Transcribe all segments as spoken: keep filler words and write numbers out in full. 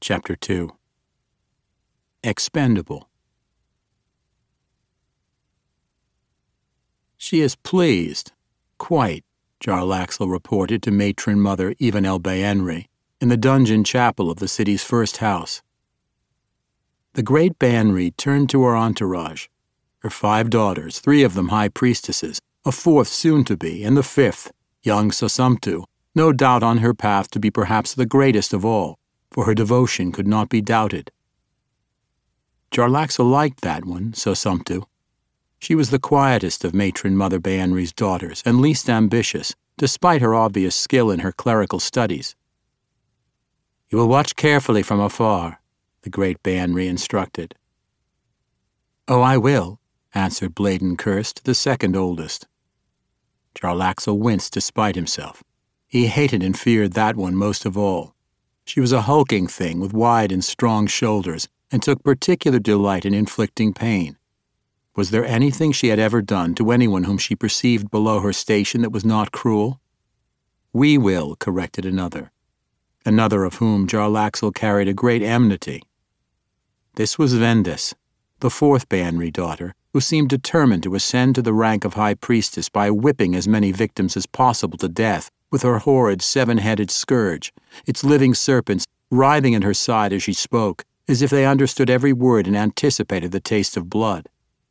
Chapter two. Expendable. She is pleased, quite, Jarlaxle reported to matron mother Ivanel Baenri in the dungeon chapel of the city's first house. The great Baenri turned to her entourage, her five daughters, three of them high priestesses, a fourth soon-to-be, and the fifth, young Sosumtu, no doubt on her path to be perhaps the greatest of all, for her devotion could not be doubted. Jarlaxle liked that one, Sosumtu. She was the quietest of matron Mother Baenri's daughters, and least ambitious, despite her obvious skill in her clerical studies. "You will watch carefully from afar," the great Baenri instructed. "Oh, I will," answered Bladen Kirst, the second oldest. Jarlaxle winced despite himself. He hated and feared that one most of all. She was a hulking thing with wide and strong shoulders, and took particular delight in inflicting pain. Was there anything she had ever done to anyone whom she perceived below her station that was not cruel? "We will," corrected another, another of whom Jarlaxle carried a great enmity. This was Vendes, the fourth Baenri daughter, who seemed determined to ascend to the rank of high priestess by whipping as many victims as possible to death with her horrid seven-headed scourge, its living serpents writhing at her side as she spoke, as if they understood every word and anticipated the taste of blood.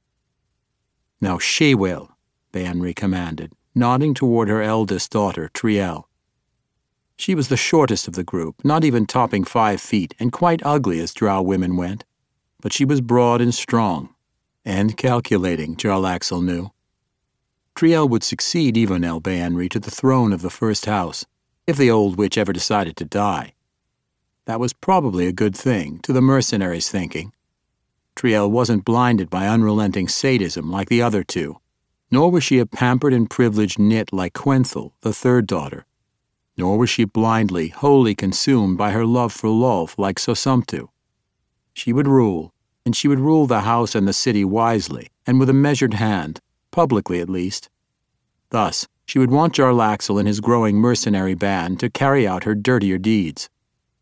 "No, she will," Baenri commanded, nodding toward her eldest daughter, Triel. She was the shortest of the group, not even topping five feet, and quite ugly as drow women went, but she was broad and strong, and calculating, Jarlaxle knew. Triel would succeed Ivanel Baenri to the throne of the first house, if the old witch ever decided to die. That was probably a good thing, to the mercenaries' thinking. Triel wasn't blinded by unrelenting sadism like the other two, nor was she a pampered and privileged nit like Quenthel, the third daughter, nor was she blindly, wholly consumed by her love for Lolth like Sosumtu. She would rule, and she would rule the house and the city wisely, and with a measured hand, publicly at least. Thus, she would want Jarlaxle and his growing mercenary band to carry out her dirtier deeds.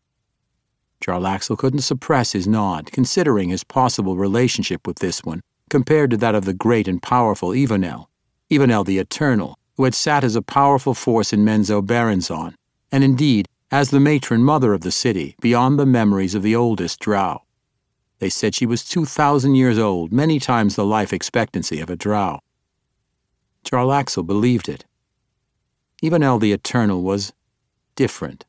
Jarlaxle couldn't suppress his nod, considering his possible relationship with this one, compared to that of the great and powerful Ivanel, Ivanel the Eternal, who had sat as a powerful force in Menzoberranzan, and indeed as the matron mother of the city, beyond the memories of the oldest drow. They said she was two thousand years old, many times the life expectancy of a drow. Jarlaxle believed it. Ivanel the Eternal was different.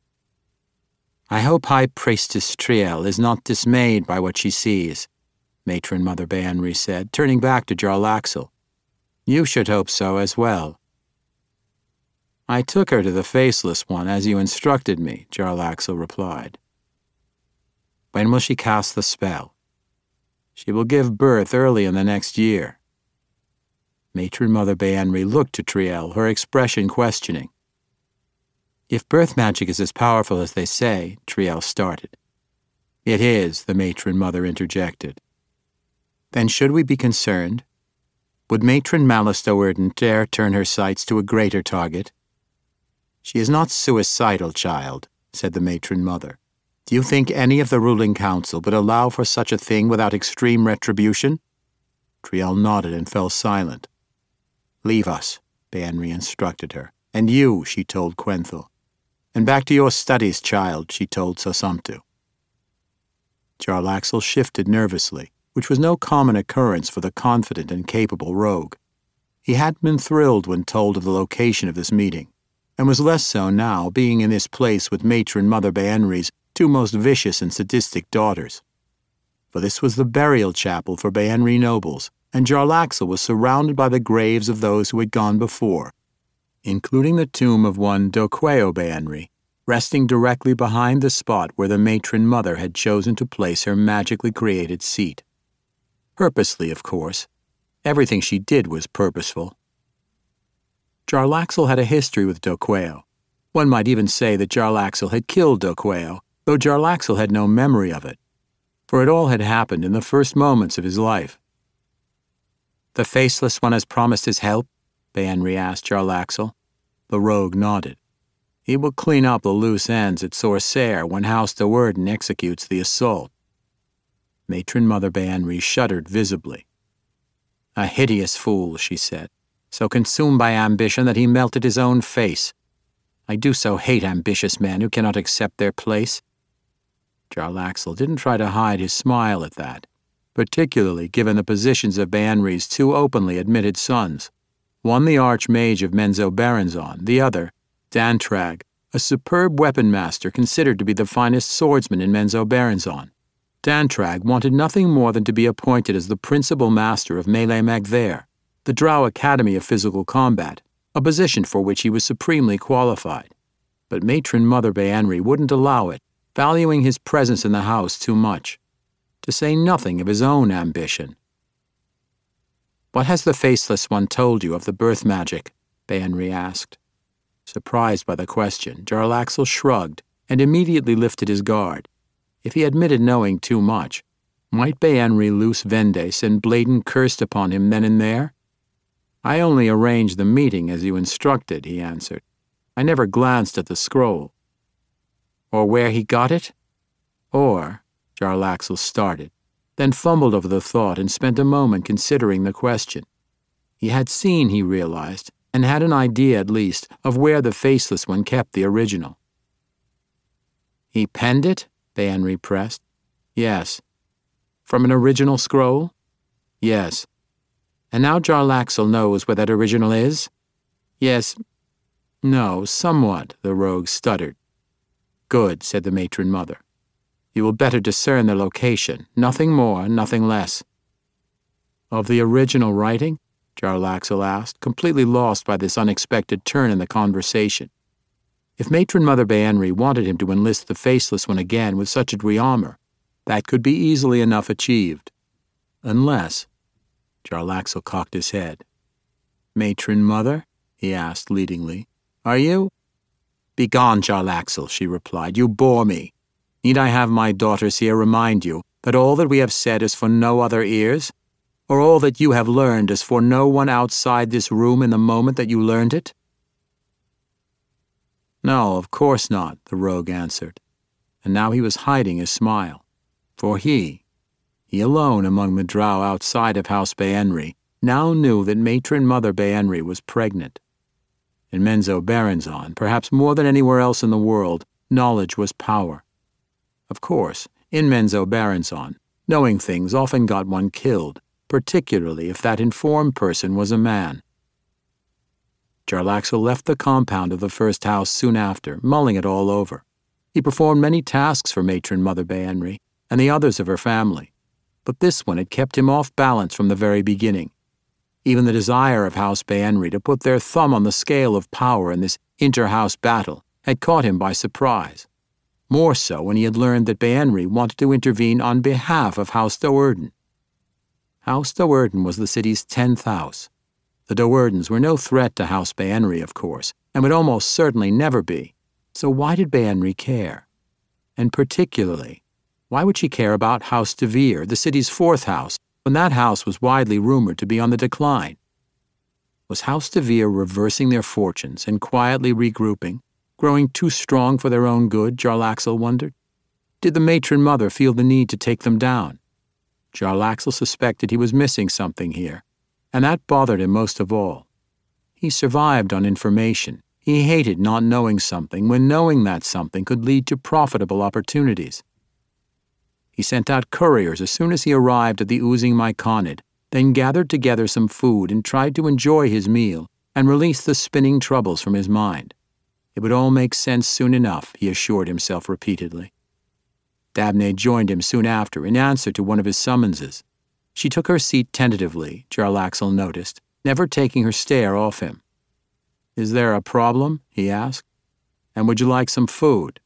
"I hope High Priestess Triel is not dismayed by what she sees," matron Mother Baenri said, turning back to Jarlaxle. "You should hope so as well." "I took her to the Faceless One as you instructed me," Jarlaxle replied. "When will she cast the spell?" "She will give birth early in the next year." Matron Mother Baenri looked to Triel, her expression questioning. "If birth magic is as powerful as they say," Triel started. "It is," the matron mother interjected. "Then should we be concerned? Would matron Malistoerden dare turn her sights to a greater target?" "She is not suicidal, child," said the matron mother. "Do you think any of the ruling council would allow for such a thing without extreme retribution?" Triel nodded and fell silent. "Leave us," Baenri instructed her. "And you," she told Quenthel. "And back to your studies, child," she told Sosumtu. Jarlaxle shifted nervously, which was no common occurrence for the confident and capable rogue. He hadn't been thrilled when told of the location of this meeting, and was less so now, being in this place with matron Mother Baenri's two most vicious and sadistic daughters. For this was the burial chapel for Baenri nobles, and Jarlaxle was surrounded by the graves of those who had gone before, including the tomb of one Doqueo Baenri, resting directly behind the spot where the matron mother had chosen to place her magically created seat. Purposely, of course. Everything she did was purposeful. Jarlaxle had a history with Doqueo. One might even say that Jarlaxle had killed Doqueo, though Jarlaxle had no memory of it, for it all had happened in the first moments of his life. "The Faceless One has promised his help?" Baenri asked Jarlaxle. The rogue nodded. He will clean up the loose ends at Sorcerre when House de Werden executes the assault. Matron Mother Banry shuddered visibly. A hideous fool, she said, so consumed by ambition that he melted his own face. I do so hate ambitious men who cannot accept their place. Jarlaxle didn't try to hide his smile at that, particularly given the positions of Banry's two openly admitted sons, one the Archmage of Menzoberranzan, the other, Dantrag, a superb weapon master considered to be the finest swordsman in Menzoberranzan. Dantrag wanted nothing more than to be appointed as the principal master of Melee Magthere, the Drow Academy of Physical Combat, a position for which he was supremely qualified. But Matron Mother Banry wouldn't allow it, valuing his presence in the house too much, to say nothing of his own ambition. "What has the Faceless One told you of the birth magic?" Banry asked. Surprised by the question, Jarlaxle shrugged and immediately lifted his guard. If he admitted knowing too much, might Banry loose Vendace and Bladen cursed upon him then and there? "I only arranged the meeting as you instructed," he answered. "I never glanced at the scroll." "Or where he got it?" "Or," Jarlaxle started, then fumbled over the thought and spent a moment considering the question. He had seen, he realized, and had an idea at least, of where the Faceless One kept the original. "He penned it?" Banry pressed. "Yes." "From an original scroll?" "Yes." "And now Jarlaxle knows where that original is?" "Yes. No, somewhat," the rogue stuttered. "Good," said the Matron Mother. "You will better discern the location, nothing more, nothing less." "Of the original writing?" Jarlaxle asked, completely lost by this unexpected turn in the conversation. If Matron Mother Banry wanted him to enlist the Faceless One again with such a Dweomer, that could be easily enough achieved. Unless... Jarlaxle cocked his head. "Matron Mother?" he asked leadingly. "Are you—" "Begone, Jarlaxle," she replied. "You bore me. Need I have my daughters here remind you that all that we have said is for no other ears? Or all that you have learned is for no one outside this room in the moment that you learned it?" "No, of course not," the rogue answered, and now he was hiding his smile. For he, he alone among the drow outside of House Banry, now knew that Matron Mother Banry was pregnant. In Menzoberranzan, perhaps more than anywhere else in the world, knowledge was power. Of course, in Menzoberranzan, knowing things often got one killed, particularly if that informed person was a man. Jarlaxle left the compound of the first house soon after, mulling it all over. He performed many tasks for Matron Mother Banry and the others of her family, but this one had kept him off balance from the very beginning. Even the desire of House Banry to put their thumb on the scale of power in this inter-house battle had caught him by surprise, more so when he had learned that Banry wanted to intervene on behalf of House de Werden. House de Werden was the city's tenth house. The de Werdens were no threat to House Banry, of course, and would almost certainly never be. So why did Banry care? And particularly, why would she care about House de Vere, the city's fourth house, when that house was widely rumored to be on the decline? Was House de Vere reversing their fortunes and quietly regrouping, growing too strong for their own good, Jarlaxle wondered? Did the Matron Mother feel the need to take them down? Jarlaxle suspected he was missing something here, and that bothered him most of all. He survived on information. He hated not knowing something when knowing that something could lead to profitable opportunities. He sent out couriers as soon as he arrived at the oozing Myconid, then gathered together some food and tried to enjoy his meal and release the spinning troubles from his mind. It would all make sense soon enough, he assured himself repeatedly. Dabney joined him soon after in answer to one of his summonses. She took her seat tentatively, Jarlaxle noticed, never taking her stare off him. "Is there a problem?" he asked. "And would you like some food?"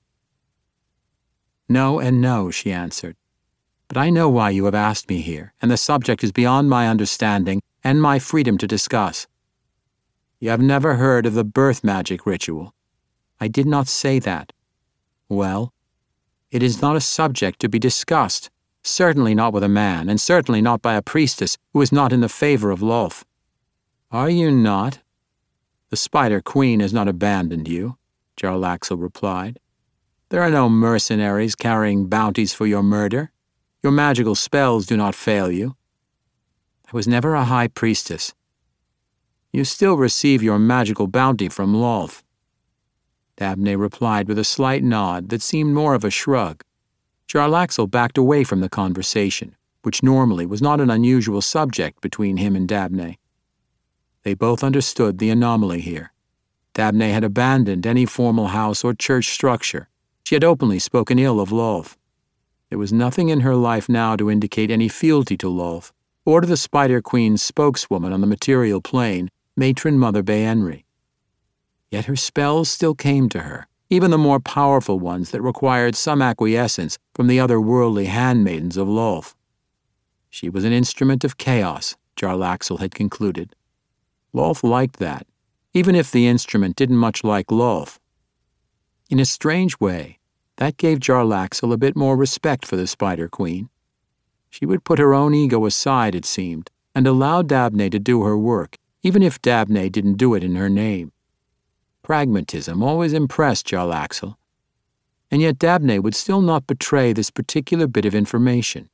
"No and no," she answered. "But I know why you have asked me here, and the subject is beyond my understanding and my freedom to discuss." "You have never heard of the birth magic ritual?" "I did not say that." "Well, it is not a subject to be discussed. Certainly not with a man, and certainly not by a priestess who is not in the favor of Lolth." "Are you not? The Spider Queen has not abandoned you." Jarlaxle replied. There are no mercenaries carrying bounties for your murder. Your magical spells do not fail you. I was never a high priestess. You still receive your magical bounty from Lolth. Dabney replied with a slight nod that seemed more of a shrug. Jarlaxle backed away from the conversation, which normally was not an unusual subject between him and Dabney. They both understood the anomaly here. Dabney had abandoned any formal house or church structure. She had openly spoken ill of Lolth. There was nothing in her life now to indicate any fealty to Lolth, or to the Spider Queen's spokeswoman on the material plane, Matron Mother Baenri. Yet her spells still came to her, even the more powerful ones that required some acquiescence from the otherworldly handmaidens of Lolth. She was an instrument of chaos, Jarlaxle had concluded. Lolth liked that, even if the instrument didn't much like Lolth. In a strange way, that gave Jarlaxle a bit more respect for the Spider Queen. She would put her own ego aside, it seemed, and allow Dabney to do her work, even if Dabney didn't do it in her name. Pragmatism always impressed Jarlaxle, and yet Dabney would still not betray this particular bit of information.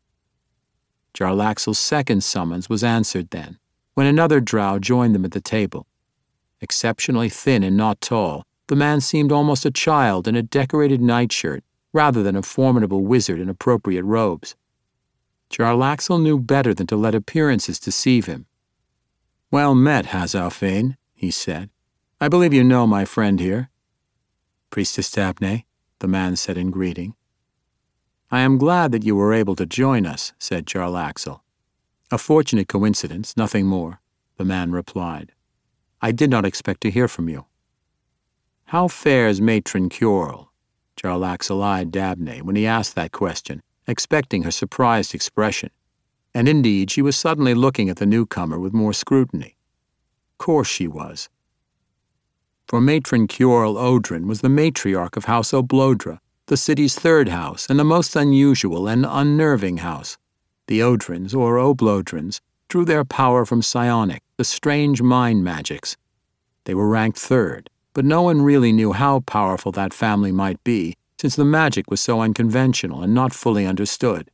Jarlaxle's second summons was answered then, when another drow joined them at the table. Exceptionally thin and not tall, the man seemed almost a child in a decorated nightshirt, rather than a formidable wizard in appropriate robes. Jarlaxle knew better than to let appearances deceive him. "Well met, Hazalfane," he said. "I believe you know my friend here." "Priestess Dabney," the man said in greeting. "I am glad that you were able to join us," said Jarlaxle. "A fortunate coincidence, nothing more," the man replied. "I did not expect to hear from you." "How fares Matron Curel?" Jarlaxle eyed Dabney when he asked that question, expecting her surprised expression. And indeed, she was suddenly looking at the newcomer with more scrutiny. Of course she was. For Matron Curel Odrin was the matriarch of House Oblodra, the city's third house and the most unusual and unnerving house. The Odrins, or Oblodrins, drew their power from psionic, the strange mind magics. They were ranked third, but no one really knew how powerful that family might be, since the magic was so unconventional and not fully understood.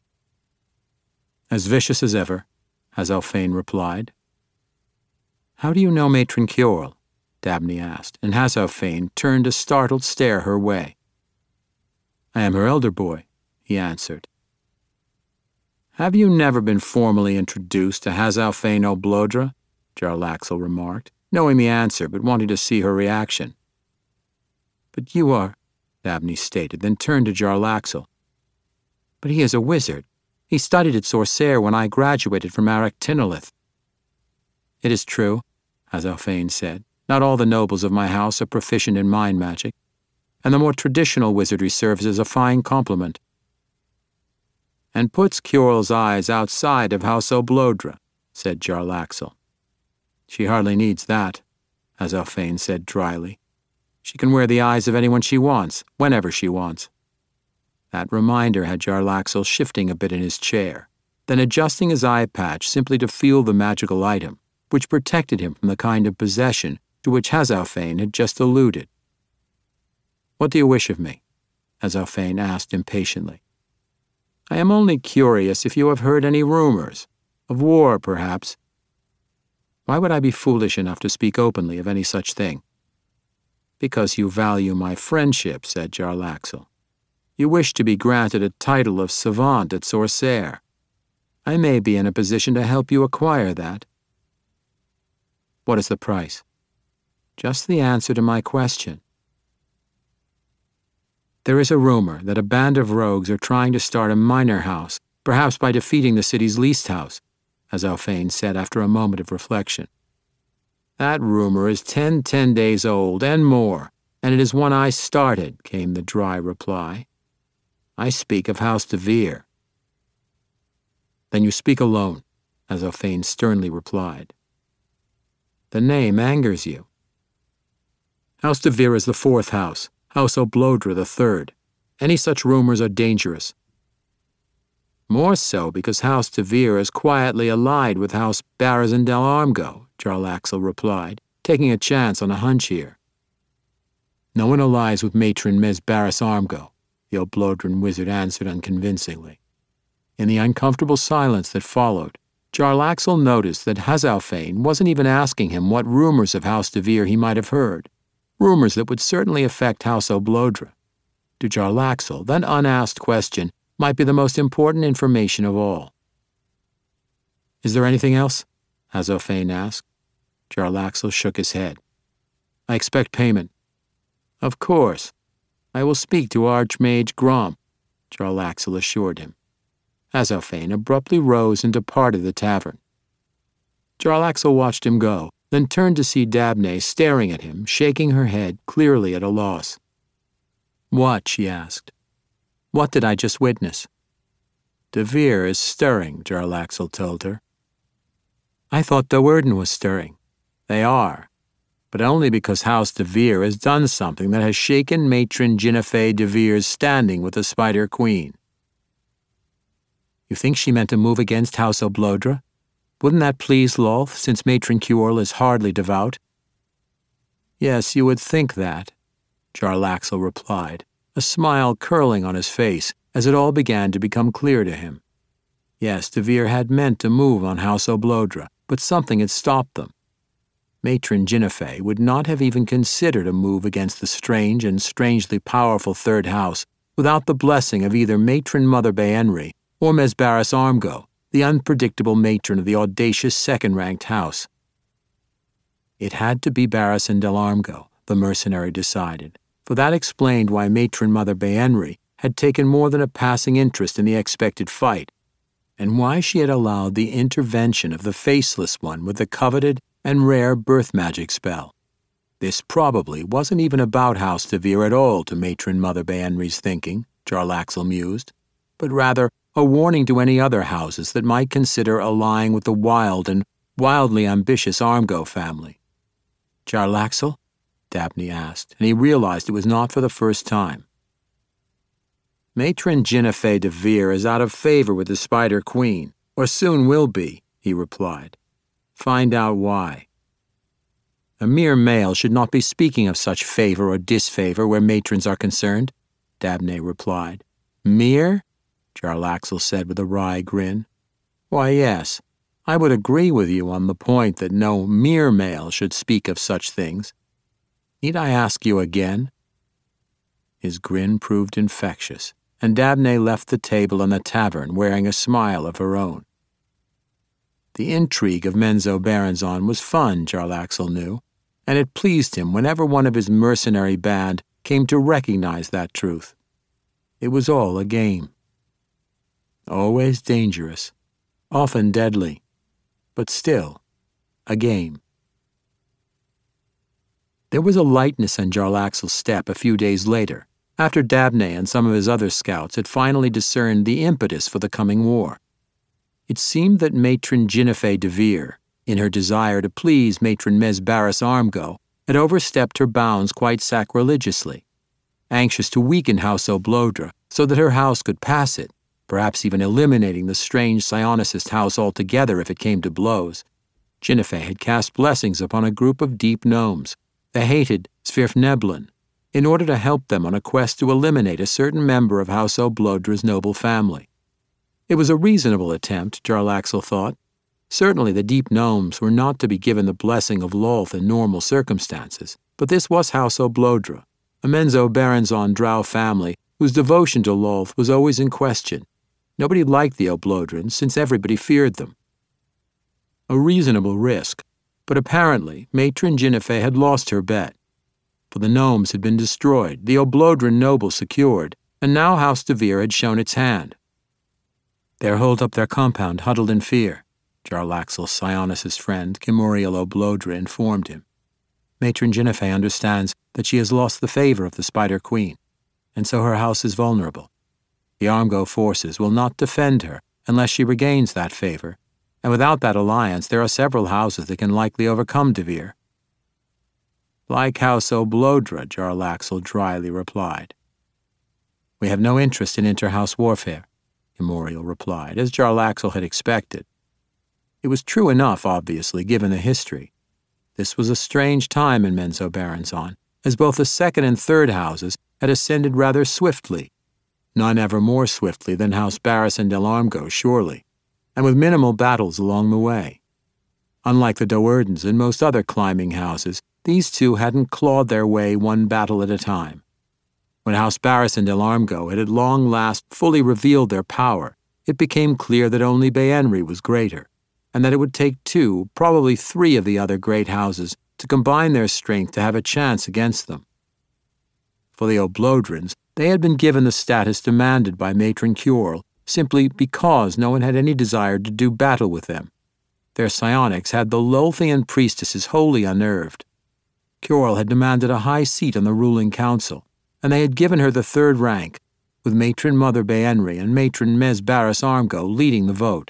"As vicious as ever," Hazalfane replied. "How do you know Matron Curel?" Dabney asked, and Hazalfane turned a startled stare her way. "I am her elder boy," he answered. "Have you never been formally introduced to Hazalfane Oblodra?" Jarlaxle remarked, knowing the answer but wanting to see her reaction. "But you are," Dabney stated, then turned to Jarlaxle. "But he is a wizard. He studied at Sorcere when I graduated from Aractinolith." "It is true," Hazalfane said. "Not all the nobles of my house are proficient in mind magic, and the more traditional wizardry serves as a fine complement." "And puts Curel's eyes outside of House Oblodra," said Jarlaxle. "She hardly needs that," Hazalfane said dryly. "She can wear the eyes of anyone she wants, whenever she wants." That reminder had Jarlaxle shifting a bit in his chair, then adjusting his eye patch simply to feel the magical item, which protected him from the kind of possession to which Hazalfane had just alluded. "What do you wish of me?" Hazalfane asked impatiently. "I am only curious if you have heard any rumors. Of war, perhaps." "Why would I be foolish enough to speak openly of any such thing?" "Because you value my friendship," said Jarlaxle. "You wish to be granted a title of savant at Sorcere. I may be in a position to help you acquire that." "What is the price?" "Just the answer to my question." "There is a rumor that a band of rogues are trying to start a minor house, perhaps by defeating the city's least house," Hazalfane said after a moment of reflection. "That rumor is ten ten days old and more, and it is one I started," came the dry reply. "I speak of House de Vere." "Then you speak alone," Hazalfane sternly replied. "The name angers you." "House de Vere is the fourth house, House Oblodra the third. Any such rumors are dangerous." "More so because House de Vere is quietly allied with House Barrazin del Armgo," Jarlaxle replied, taking a chance on a hunch here. No one allies with Matron Mesbaris Armgo, the Oblodran wizard answered unconvincingly. In the uncomfortable silence that followed, Jarlaxle noticed that Hazalfane wasn't even asking him what rumors of House de Vere he might have heard, rumors that would certainly affect House Oblodra. To Jarlaxle, that unasked question might be the most important information of all. "Is there anything else?" Hazalfane asked. Jarlaxle shook his head. "I expect payment." "Of course. I will speak to Archmage Grom," Jarlaxle assured him. Hazalfane abruptly rose and departed the tavern. Jarlaxle watched him go, then turned to see Dabney staring at him, shaking her head, clearly at a loss. "What?" she asked. "What did I just witness?" "De Vere is stirring," Jarlaxle told her. "I thought Do'Urden was stirring." "They are, but only because House de Vere has done something that has shaken Matron Jinnife de Vere's standing with the Spider Queen." "You think she meant to move against House Oblodra? Wouldn't that please Lolth, since Matron Cuorl is hardly devout?" "Yes, you would think that," Jarlaxle replied, a smile curling on his face as it all began to become clear to him. Yes, de Vere had meant to move on House Oblodra, but something had stopped them. Matron Jinnife would not have even considered a move against the strange and strangely powerful Third House without the blessing of either Matron Mother Baenri or Mesbaris Armgo, the unpredictable matron of the audacious second-ranked house. It had to be Barristan del Armgo, the mercenary decided, for that explained why Matron Mother Baenri had taken more than a passing interest in the expected fight, and why she had allowed the intervention of the Faceless One with the coveted and rare birth magic spell. This probably wasn't even about House de Vere at all to Matron Mother Baenri's thinking, Jarlaxle mused, but rather a warning to any other houses that might consider allying with the wild and wildly ambitious Armgo family. "Jarlaxle?" Dabney asked, and he realized it was not for the first time. "Matron Jinnife de Vere is out of favor with the Spider Queen, or soon will be," he replied. "Find out why." "A mere male should not be speaking of such favor or disfavor where matrons are concerned," Dabney replied. "Mere?" Jarlaxle said with a wry grin. "Why, yes, I would agree with you on the point that no mere male should speak of such things. Need I ask you again?" His grin proved infectious, and Dabney left the table in the tavern wearing a smile of her own. The intrigue of Menzoberranzan was fun, Jarlaxle knew, and it pleased him whenever one of his mercenary band came to recognize that truth. It was all a game. Always dangerous, often deadly, but still a game. There was a lightness in Jarlaxle's step a few days later, after Dabney and some of his other scouts had finally discerned the impetus for the coming war. It seemed that Matron Jinnife de Vere, in her desire to please Matron Mesbaris Armgo, had overstepped her bounds quite sacrilegiously. Anxious to weaken House Oblodra so that her house could pass it, perhaps even eliminating the strange psionicist house altogether if it came to blows, Jinnife had cast blessings upon a group of deep gnomes, the hated Svirfneblin, in order to help them on a quest to eliminate a certain member of House Oblodra's noble family. It was a reasonable attempt, Jarlaxle thought. Certainly the deep gnomes were not to be given the blessing of Lolth in normal circumstances, but this was House Oblodra, a Menzoberranzan drow family whose devotion to Lolth was always in question. Nobody liked the Oblodrans since everybody feared them. A reasonable risk, but apparently Matron Jinnife had lost her bet. For the gnomes had been destroyed, the Oblodran noble secured, and now House de Vere had shown its hand. "They're holed up their compound, huddled in fear," Jarlaxle's psionicist friend, Kimuriel Oblodra, informed him. "Matron Jinnife understands that she has lost the favor of the Spider Queen, and so her house is vulnerable. The Armgo forces will not defend her unless she regains that favor, and without that alliance there are several houses that can likely overcome de Vere." "Like House Oblodra," Jarlaxle dryly replied. "We have no interest in inter-house warfare," Kimuriel replied, as Jarlaxle had expected. It was true enough, obviously, given the history. This was a strange time in Menzoberranzan, as both the second and third houses had ascended rather swiftly, none ever more swiftly than House Barris and Del Armgo, surely, and with minimal battles along the way. Unlike the Do'Urdens and most other climbing houses, these two hadn't clawed their way one battle at a time. When House Barris and Del Armgo had at long last fully revealed their power, it became clear that only Béhenry was greater, and that it would take two, probably three of the other great houses to combine their strength to have a chance against them. For the O'Blodrens, they had been given the status demanded by Matron Cure simply because no one had any desire to do battle with them. Their psionics had the Lothian priestesses wholly unnerved. Cure had demanded a high seat on the ruling council, and they had given her the third rank, with Matron Mother Béhenry and Matron Mes Barris Armgo leading the vote.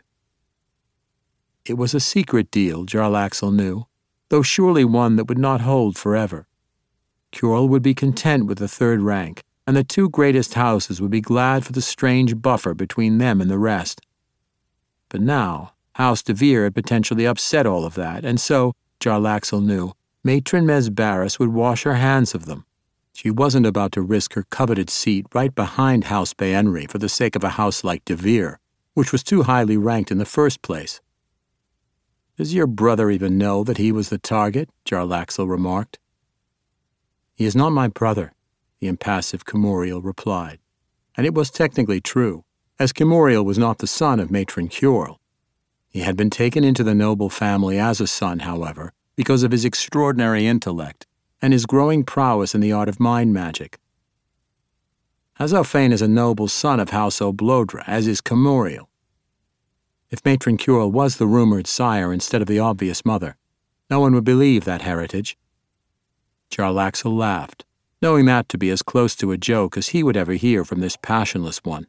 It was a secret deal, Jarlaxle knew, though surely one that would not hold forever. Cure would be content with the third rank, and the two greatest houses would be glad for the strange buffer between them and the rest. But now, House de Vere had potentially upset all of that, and so, Jarlaxle knew, Matron Mes Barris would wash her hands of them. She wasn't about to risk her coveted seat right behind House Béhenry for the sake of a house like de Vere, which was too highly ranked in the first place. "Does your brother even know that he was the target?" Jarlaxle remarked. "He is not my brother," the impassive Camoriel replied. And it was technically true, as Camoriel was not the son of Matron Cure. He had been taken into the noble family as a son, however, because of his extraordinary intellect and his growing prowess in the art of mind magic. Azalfane is a noble son of House O'Blodra, as is Camoriel. If Matron Cure was the rumored sire instead of the obvious mother, no one would believe that heritage. Jarlaxle laughed, knowing that to be as close to a joke as he would ever hear from this passionless one.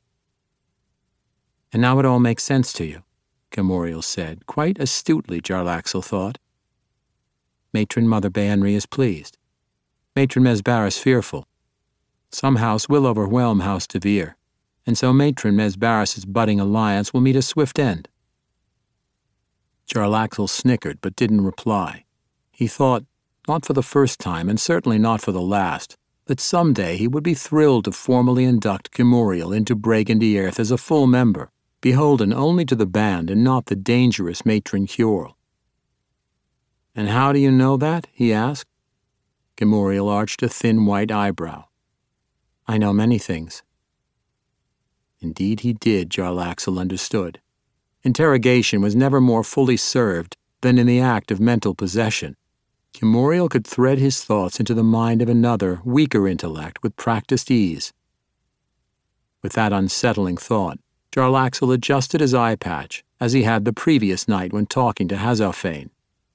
"And now it all makes sense to you," Camoriel said, quite astutely, Jarlaxle thought. "Matron Mother Béhenry is pleased. Matron Mes Barris fearful. Some house will overwhelm House de Vere, and so Matron Mes Barris's budding alliance will meet a swift end." Jarlaxle snickered but didn't reply. He thought, not for the first time and certainly not for the last, that someday he would be thrilled to formally induct Camoriel into Bregan de Airth as a full member, beholden only to the band and not the dangerous Matron Cure. "And how do you know that?" he asked. Camoriel arched a thin white eyebrow. "I know many things." Indeed he did, Jarlaxle understood. Interrogation was never more fully served than in the act of mental possession. Camoriel could thread his thoughts into the mind of another, weaker intellect with practiced ease. With that unsettling thought, Jarlaxle adjusted his eye patch, as he had the previous night when talking to Azalfane.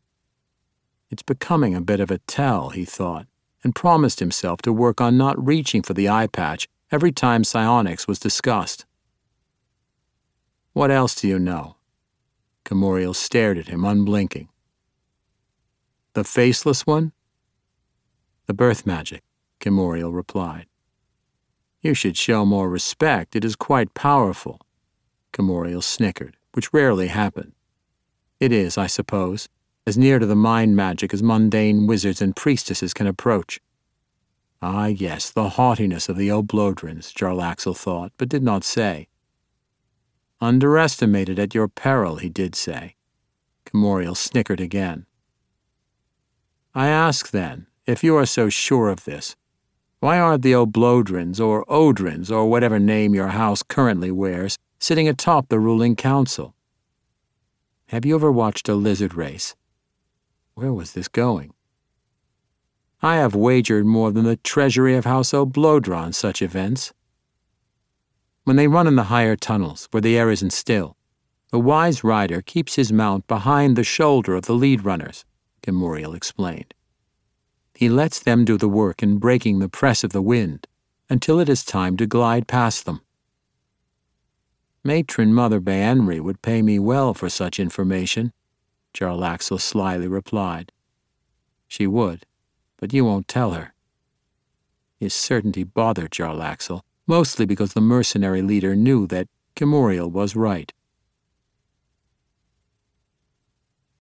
It's becoming a bit of a tell, he thought, and promised himself to work on not reaching for the eye patch every time psionics was discussed. "What else do you know?" Camoriel stared at him, unblinking. "The faceless one?" "The birth magic," Camoriel replied. "You should show more respect. It is quite powerful." Camoriel snickered, which rarely happened. "It is, I suppose, as near to the mind magic as mundane wizards and priestesses can approach." Ah, yes, the haughtiness of the O'Blodrens, Jarlaxle thought, but did not say. "Underestimated at your peril," he did say. Camoriel snickered again. "I ask, then, if you are so sure of this, why aren't the O'Blodrens or Odrins or whatever name your house currently wears sitting atop the ruling council? Have you ever watched a lizard race?" Where was this going? "I have wagered more than the treasury of House O'Blodra on such events. When they run in the higher tunnels, where the air isn't still, the wise rider keeps his mount behind the shoulder of the lead runners," Camoriel explained. "He lets them do the work in breaking the press of the wind until it is time to glide past them." "Matron Mother Béhenry would pay me well for such information," Jarlaxle slyly replied. "She would, but you won't tell her." His certainty bothered Jarlaxle, mostly because the mercenary leader knew that Camoriel was right.